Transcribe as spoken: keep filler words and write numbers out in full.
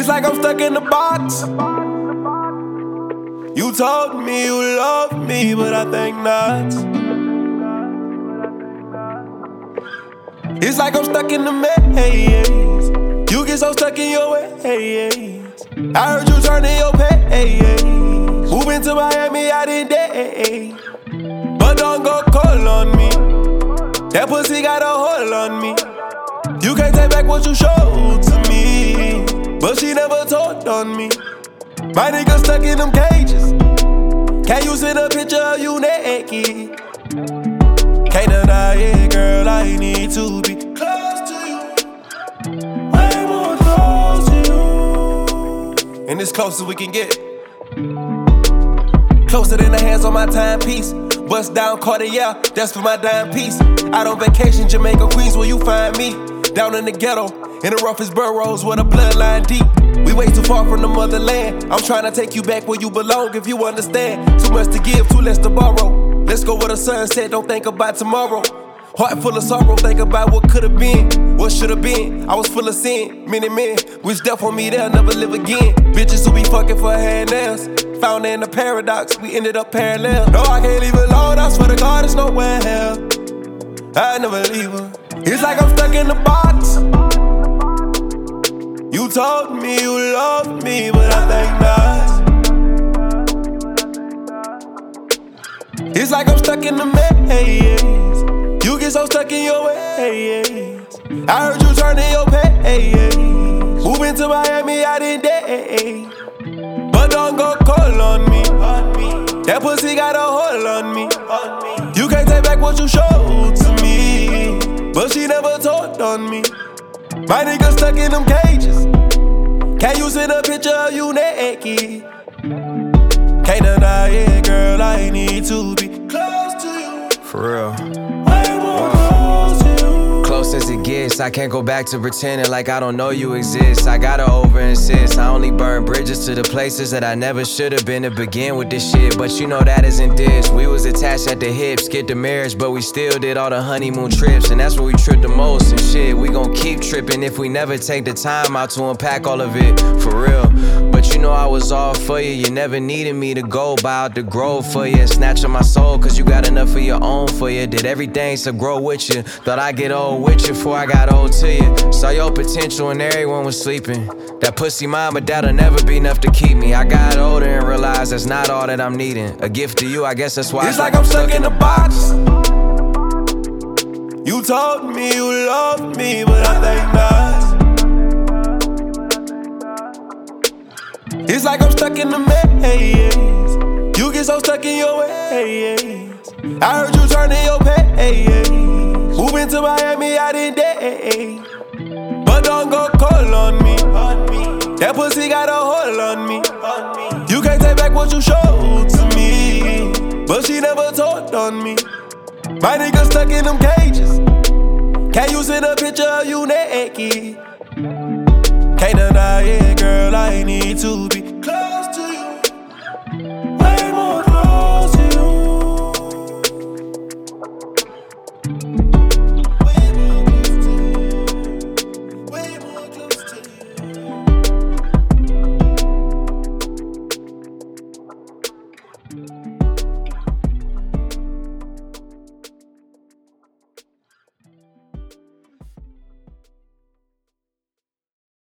It's like I'm stuck in the box. You told me you love me, but I think not. It's like I'm stuck in the maze. You get so stuck in your ways. I heard you turning your pace. Moving to Miami out in days. But don't go call on me. That pussy got a hold on me. You can't take back what you showed to me, but she never told on me. My nigga stuck in them cages. Can't you send a picture of you naked? Can't deny it, girl, I need to be close to you. Way more close to you. And it's close as we can get. Closer than the hands on my timepiece. Bust down Cartier, that's for my dime piece. Out on vacation, Jamaica, Queens, where you find me. Down in the ghetto, in the roughest boroughs, where the bloodline deep. We way too far from the motherland. I'm trying to take you back where you belong, if you understand. Too much to give, too less to borrow. Let's go where the sun set, don't think about tomorrow. Heart full of sorrow, think about what could've been, what should've been. I was full of sin, many men wish death on me, they'll never live again. Bitches who be fucking for hand nails, found in the paradox, we ended up parallel. No, I can't leave alone, I swear to God, it's nowhere hell. I never leave her. It's like I'm stuck in the box. You told me you loved me, but I think not. It's like I'm stuck in the maze. You get so stuck in your ways. I heard you turning your pace. Moving to Miami out in days. But don't go call on me. That pussy got a hold on me. You can't take back what you showed to me, but she never told on me. My nigga stuck in them cages. Can't you send a picture of you naked? Can't deny it, girl, I need to be close to you. For real. Way more close to you. Close as it gets, I can't go back to pretending like I don't know you exist. I gotta over insist, I only burn bridges to the places that I never should've been to begin with this shit. But you know that isn't this. We was attached at the hips, get the marriage, but we still did all the honeymoon trips. And that's where we tripped the most and shit. We gon' keep tripping if we never take the time out to unpack all of it, for real. But you know I was all for you, you never needed me to go buy out the grove for you. Snatching my soul cause you got enough of your own for you. Did everything to grow with you, thought I'd get old with you before I got old to you. Saw your potential and everyone was sleeping. That pussy mine, but that'll never be enough to keep me. I got older and realized that's not all that I'm needing. A gift to you, I guess that's why it's like I'm stuck in the box. You told me you loved me, but I think not. It's like I'm stuck in the maze. You get so stuck in your ways. I heard you turning your pace. Moving to Miami out in days. But don't go call on me. That pussy got a hold on me. You can't take back what you showed to me, but she never told on me. My nigga stuck in them cages. Can't you send a picture of you naked? Can't deny it, girl, I need to be close.